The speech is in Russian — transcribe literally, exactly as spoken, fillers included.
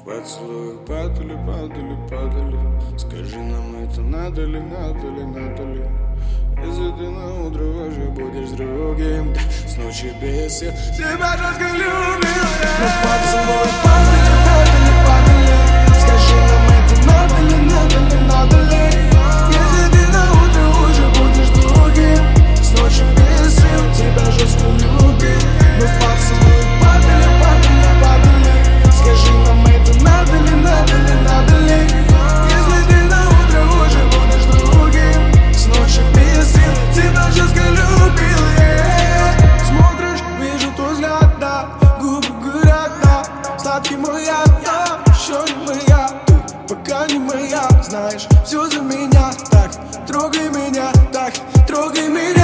В поцелуях падали, падали, падали. Скажи нам, это надо ли, надо ли, надо ли? Если ты на утро уже будешь с другим, с ночи без сил тебя жестко любил я. Мы в поцелуях падали, падали, падали. Скажи нам, это надо ли, надо ли, надо ли? Если ты на утро уже будешь с другим, с ночи без сил тебя жестко любил. Мы в поцелуях падали, падали, падали. Скажи нам, это надо ли, надо ли, надо ли? Если ты на утро уже будешь с другим, с ночи без сил тебя жестко любил я. Смотришь, вижу твой взгляд, да, губы горят, да. Сладкий мой яд, да, еще не моя. Ты пока не моя, знаешь, все за меня. Так, трогай меня, так, трогай меня.